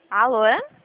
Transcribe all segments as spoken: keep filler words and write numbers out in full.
Alô?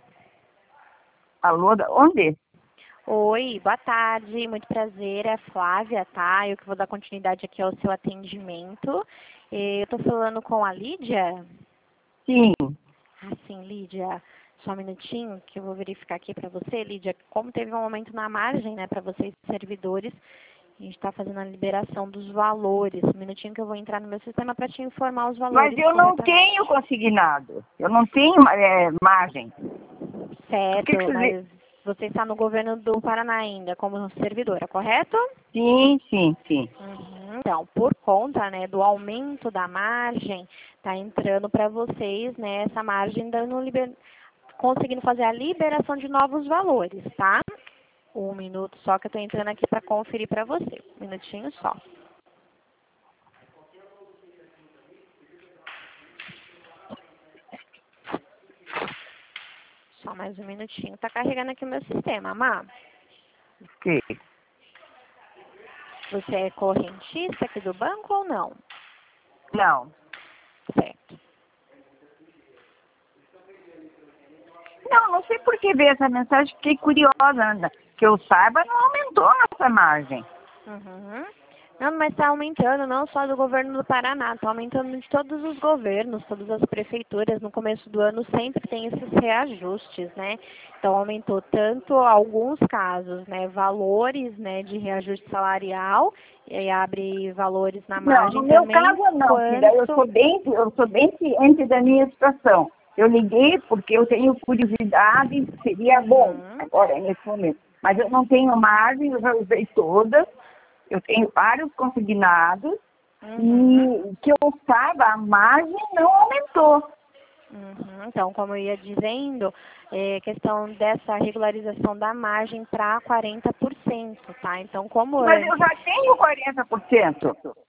Alô, da onde? Oi, boa tarde, muito prazer, é a Flávia, tá? Eu que vou dar continuidade aqui ao seu atendimento. Eh, Eu tô falando com a Lídia? Sim. Ah, sim, Lídia. Só um minutinho que eu vou verificar aqui para você, Lídia. Como teve um aumento na margem, né, para vocês servidores, a gente está fazendo a liberação dos valores. Um minutinho que eu vou entrar no meu sistema para te informar os Mas valores eu não corretamente. tenho consignado. Eu não tenho é, margem. Por que que Certo, você... mas você está no governo do Paraná ainda como servidora, correto? Sim, sim, sim. Uhum. Então, por conta, né, do aumento da margem, tá entrando para vocês, né, essa margem dando liber... conseguindo fazer a liberação de novos valores, tá? Um minuto só que eu estou entrando aqui para conferir para você. Um minutinho só. Só mais um minutinho. Tá carregando aqui o meu sistema, Má. Ok. Você é correntista aqui do banco ou não? Não. Certo. Não, não sei por que veio essa mensagem. Fiquei curiosa, Ana. Que eu saiba, não aumentou nossa margem. Uhum. Não, mas está aumentando não só do governo do Paraná, está aumentando de todos os governos, todas as prefeituras. No começo do ano sempre tem esses reajustes, né? Então aumentou tanto alguns casos, né, valores, né, de reajuste salarial, e aí abre valores na Não, no margem meu também, caso não, filha. Eu sou quanto... bem, eu sou bem ciente da minha situação. Eu liguei porque eu tenho curiosidade, seria bom Uhum, agora, nesse momento. Mas eu não tenho margem, eu já usei todas. Eu tenho vários consignados uhum. e que eu saiba, a margem não aumentou. Uhum. Então, como eu ia dizendo, é questão dessa regularização da margem para quarenta por cento, tá? Então, como Mas eu antes, já tenho quarenta por cento.